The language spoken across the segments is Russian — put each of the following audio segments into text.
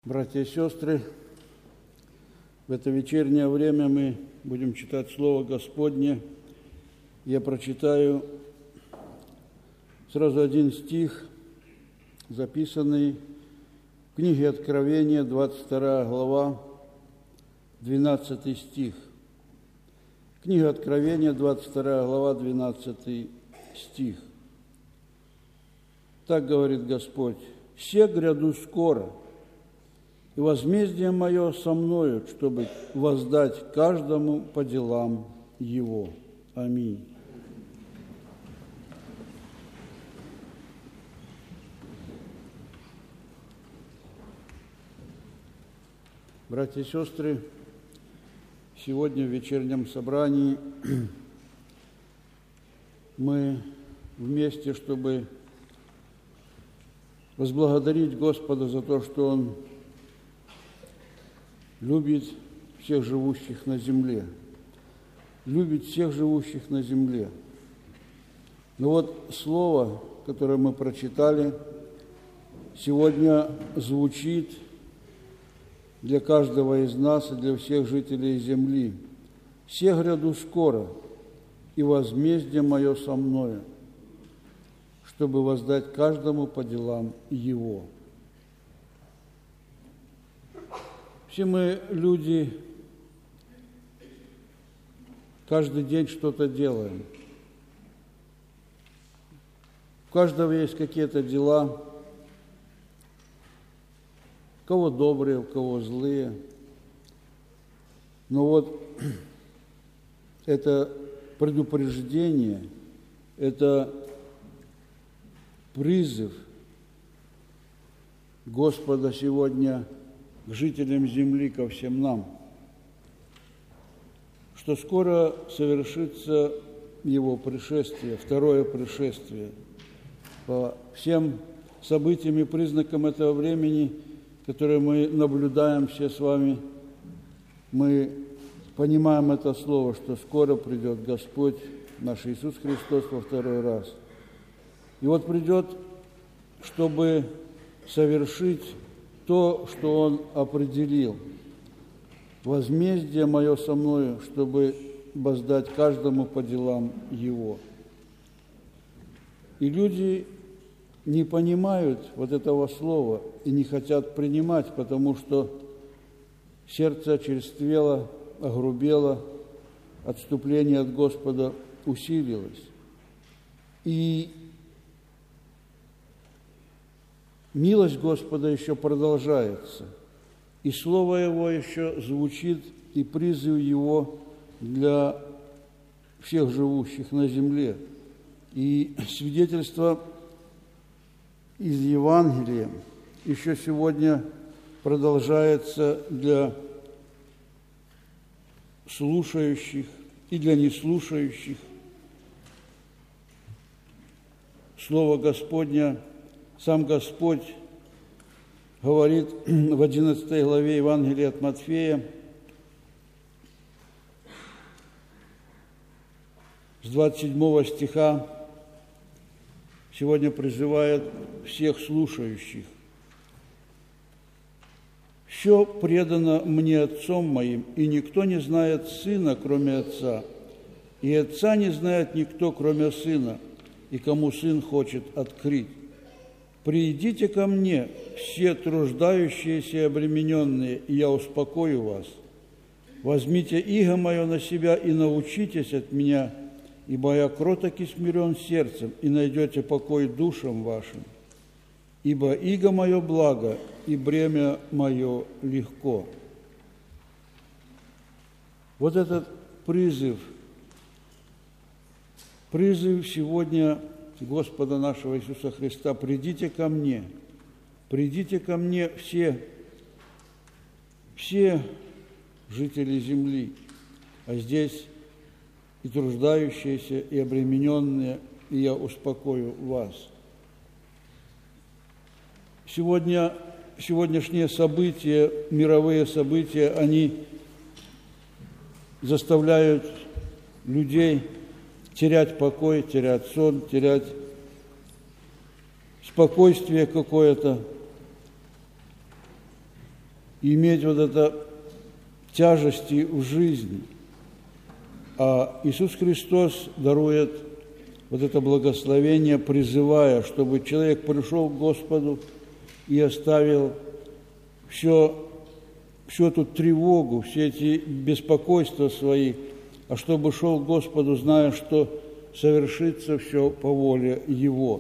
Братья и сестры, в это вечернее время мы будем читать Слово Господне. Я прочитаю сразу один стих, записанный в книге Откровения, 22 глава, 12 стих. Книга Откровения, 22 глава, 12 стих. Так говорит Господь: «Се гряду скоро, и возмездие мое со мною, чтобы воздать каждому по делам его». Аминь. Братья и сестры, сегодня в вечернем собрании мы вместе, чтобы возблагодарить Господа за то, что Он любит всех живущих на земле. Любит всех живущих на земле. Но вот слово, которое мы прочитали, сегодня звучит для каждого из нас и для всех жителей земли. «Се гряду скоро, и возмездие мое со мною, чтобы воздать каждому по делам его». Все мы люди, каждый день что-то делаем. У каждого есть какие-то дела, у кого добрые, у кого злые. Но вот это предупреждение, это призыв Господа сегодня к жителям земли, ко всем нам, что скоро совершится Его пришествие, второе пришествие. По всем событиям и признакам этого времени, которые мы наблюдаем все с вами, мы понимаем это слово, что скоро придет Господь наш Иисус Христос во второй раз. И вот придет, чтобы совершить то, что Он определил. «Возмездие мое со мною, чтобы воздать каждому по делам его». И люди не понимают вот этого слова и не хотят принимать, потому что сердце очерствело, огрубело, отступление от Господа усилилось. И милость Господа еще продолжается, и Слово Его еще звучит, и призыв Его для всех живущих на земле. И свидетельство из Евангелия еще сегодня продолжается для слушающих и для неслушающих. Слово Господня, сам Господь говорит в 11 главе Евангелия от Матфея, с 27 стиха, сегодня призывает всех слушающих: «Все предано мне Отцом моим, и никто не знает Сына, кроме Отца, и Отца не знает никто, кроме Сына, и кому Сын хочет открыть. Придите ко мне, все труждающиеся и обремененные, и я успокою вас. Возьмите иго мое на себя и научитесь от меня, ибо я кроток и смирен сердцем, и найдете покой душам вашим. Ибо иго мое благо, и бремя мое легко». Вот этот призыв сегодня Господа нашего Иисуса Христа: «Придите ко мне все жители земли, а здесь и труждающиеся, и обремененные, и я успокою вас». Сегодняшние события, мировые события, они заставляют людей терять покой, терять сон, терять спокойствие какое-то. и иметь вот это тяжести в жизни. А Иисус Христос дарует вот это благословение, призывая, чтобы человек пришел к Господу и оставил всю эту тревогу, все эти беспокойства свои, а чтобы шел к Господу, зная, что совершится все по воле Его.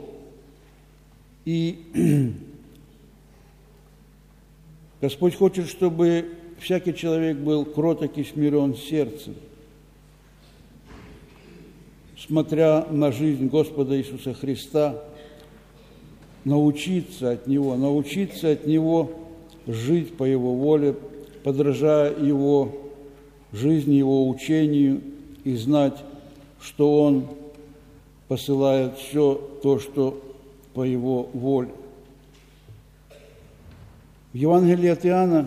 И Господь хочет, чтобы всякий человек был кроток и смирен сердцем, смотря на жизнь Господа Иисуса Христа, научиться от Него жить по Его воле, подражая Его жизни, Его учению, и знать, что Он посылает все то, что по Его воле. В Евангелии от Иоанна,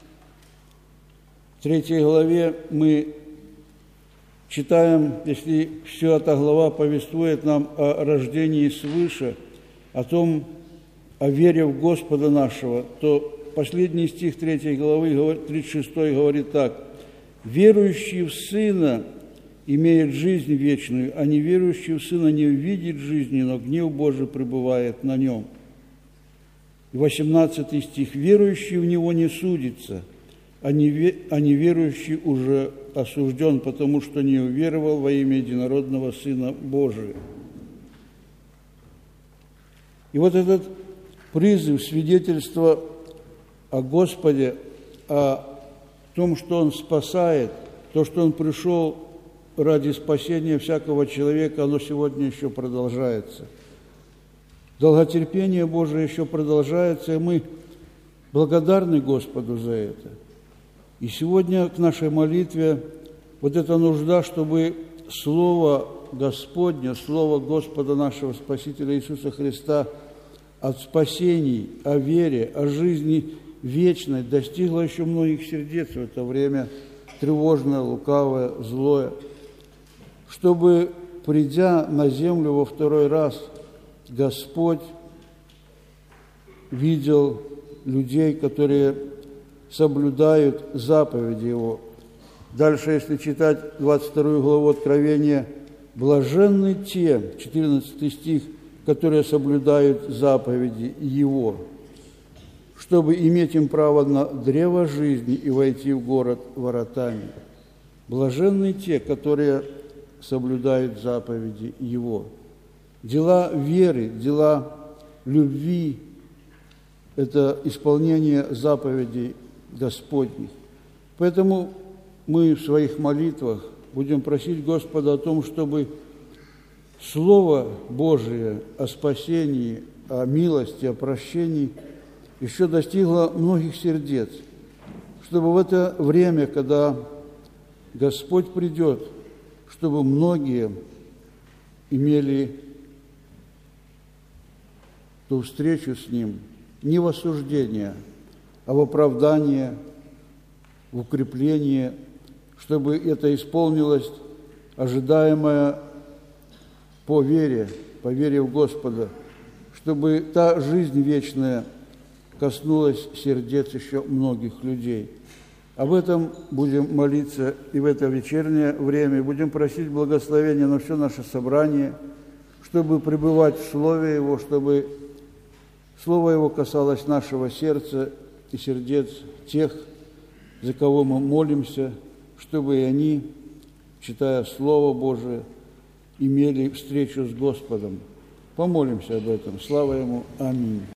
3 главе, мы читаем, если вся эта глава повествует нам о рождении свыше, о том, о вере в Господа нашего, то последний стих 3 главы, 36 говорит так: «Верующий в Сына имеет жизнь вечную, а неверующий в Сына не увидит жизни, но гнев Божий пребывает на нем». И 18 стих: «Верующий в Него не судится, а неверующий уже осужден, потому что не уверовал во имя единородного Сына Божия». И вот этот призыв, свидетельство о Господе, о том, что Он спасает, то, что Он пришел ради спасения всякого человека, оно сегодня еще продолжается. Долготерпение Божие еще продолжается, и мы благодарны Господу за это. И сегодня к нашей молитве вот эта нужда, чтобы Слово Господне, Слово Господа нашего Спасителя Иисуса Христа от спасений, о вере, о жизни вечной достигло еще многих сердец в это время тревожное, лукавое, злое, чтобы, придя на землю во второй раз, Господь видел людей, которые соблюдают заповеди Его. Дальше, если читать 22 главу Откровения, «Блаженны те», 14 стих, «которые соблюдают заповеди Его, чтобы иметь им право на древо жизни и войти в город воротами». Блаженны те, которые соблюдают заповеди Его. Дела веры, дела любви – это исполнение заповедей Господних. Поэтому мы в своих молитвах будем просить Господа о том, чтобы Слово Божие о спасении, о милости, о прощении еще достигло многих сердец, чтобы в это время, когда Господь придет, чтобы многие имели ту встречу с Ним не в осуждение, а в оправдание, в укрепление, чтобы это исполнилось ожидаемое по вере в Господа, чтобы та жизнь вечная коснулась сердец еще многих людей. Об этом будем молиться и в это вечернее время, будем просить благословения на все наше собрание, чтобы пребывать в Слове Его, чтобы Слово Его касалось нашего сердца и сердец тех, за кого мы молимся, чтобы и они, читая Слово Божие, имели встречу с Господом. Помолимся об этом. Слава Ему. Аминь.